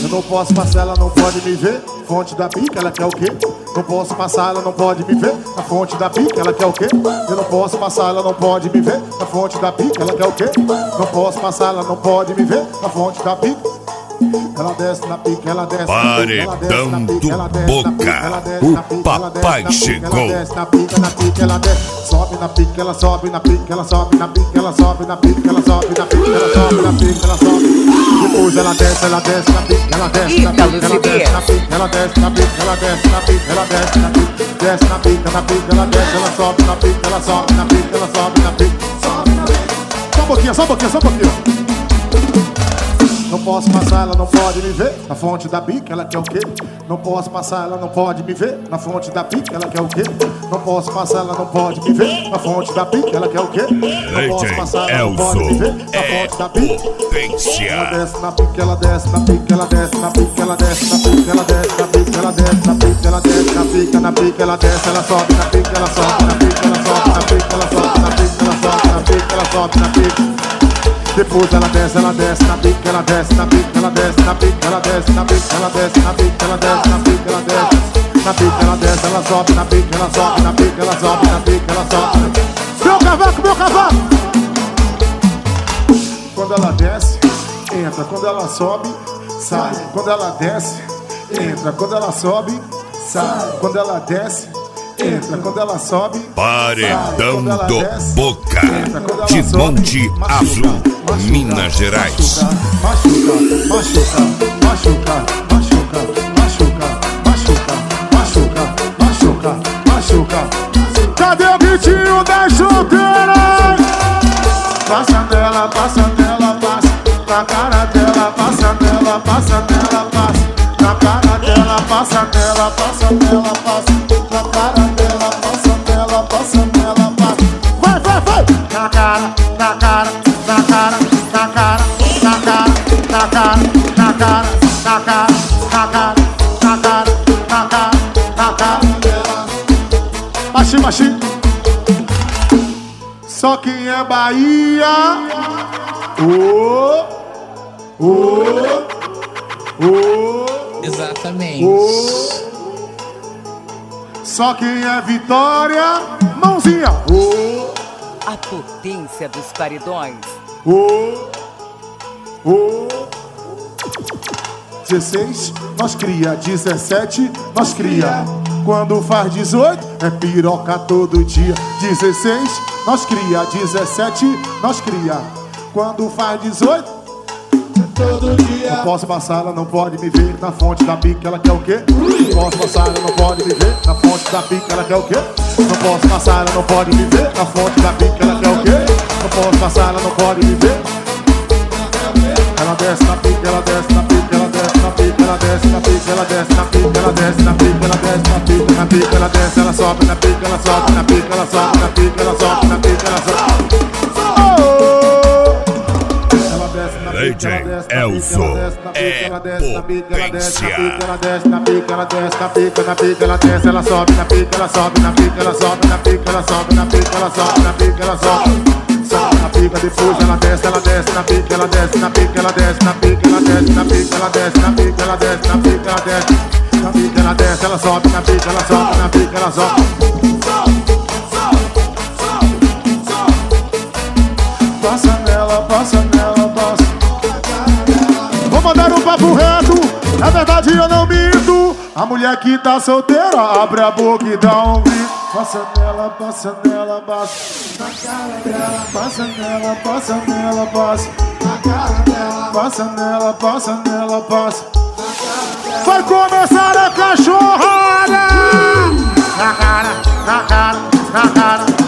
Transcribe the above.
Eu não posso passar, ela não pode me ver. Fonte da pica, ela quer o quê? Não posso passar, ela não pode me ver. Na fonte da pica, ela quer o quê? Eu não posso passar, ela não pode me ver. Na fonte da pica, ela quer o quê? Não posso passar, ela não pode me ver. Na fonte da pica. Ela desce na pica, ela desce na pica, Paredão do Boca, o papai chegou. Ela desce na pica, ela desce. Sobe na pica, ela sobe na pica, ela sobe na pica, ela sobe na pica, ela sobe na pica, ela sobe na pica, ela sobe. Depois ela desce na pica, ela desce na pica, ela desce na pica, ela desce na pica, ela desce na pica, ela desce na pica, desce na pica, ela desce, ela sobe na pica, ela sobe na pica, ela sobe na pica, sobe na pica. Só um pouquinho, só um pouquinho, só um pouquinho. Não posso passar, ela não pode me ver. Na fonte da pica, ela quer o quê? Não posso passar, ela não pode me ver. Na fonte da pica, ela quer o quê? Não posso passar, ela não pode me ver. Na fonte da pica, ela quer o quê? Não posso passar, ela não pode me ver. Na fonte da pica. Ela desce na pica, ela desce na pica, ela desce na pica, ela desce na pica, ela desce na pica, ela desce na pica, ela desce na pica, na pica, ela desce, ela sobe na pica, ela sobe na pica, ela sobe na pica, ela sobe na pica, ela sobe na pica, ela sobe na pica. Depois ela desce na pica, ela desce na pica, ela desce na pica, ela desce na pica, ela desce na pica, ela desce na pica, ela desce na pica, ela desce, ela sobe na pica, ela sobe na pica, ela sobe na pica, ela sobe na pica. Meu cavaco, meu cavaco! Quando ela desce, entra. Quando ela sobe, sai. Quando ela desce, entra. Quando ela sobe, sai. Quando ela desce, entra. Quando ela sobe, Paredão do Boca, de Monte Azul, Minas Gerais. Machuca, machuca, machuca, machuca, machuca, machuca, machuca, machuca, machuca. Cadê o gritinho das chuteiras? Passa nela, passa nela, passa na cara dela, passa nela, passa nela, passa na cara dela, passa nela, passa nela, passa na cara dela, passa nela, passa nela, passa. Vai, vai, vai! Na cara, na cara, na cara, na cara, na cara, na cara, na cara, na cara, na cara, na cara, na cara, na cara dela. Baixinho, baixinho. Só quem é Bahia. Exatamente. Só quem é Vitória, mãozinha. A potência dos paredões. 16, nós cria. 17, nós cria. Quando faz 18, é piroca todo dia. 16, nós cria. 17, nós cria. Quando faz 18, todo dia. Não posso passar, ela não pode me ver. Na fonte da pica, ela quer o quê? Não posso passar, ela não pode me ver. Na fonte da pica, ela quer o quê? Não posso passar, ela não pode me ver. Na fonte da pica, ela quer o quê? Não posso passar, ela não pode me ver. Ela desce na pica, ela desce na pica, ela desce na pica, ela desce na pica, ela desce na pica, ela desce na pica, ela desce na pica, na pica, ela desce, ela sobe na pica, ela sobe na pica, ela sobe na pica, ela sobe na pica, ela sobe. DJ Elzo é potência. Ela desce na pica, ela desce na pica, na pica, ela desce, ela sobe na pica, ela sobe na pica, ela sobe na pica, ela sobe na pica, ela sobe na pica, ela sobe. Sobe na pica, depois ela desce na pica, ela desce na pica, ela desce na pica, ela desce na pica, ela desce na pica, ela desce na pica, ela desce na pica, ela desce, ela sobe na pica, ela sobe na pica, ela sobe. Passa nela, passa nela, passa. Vou mandar um papo reto, na verdade eu não minto. A mulher que tá solteira, abre a boca e dá um grito. Passa nela, passa nela, passa na cara dela. Passa nela, passa nela, passa na cara dela. Passa nela, passa nela, passa na cara dela. Vai começar a cachorrada. Na cara, na cara, na cara.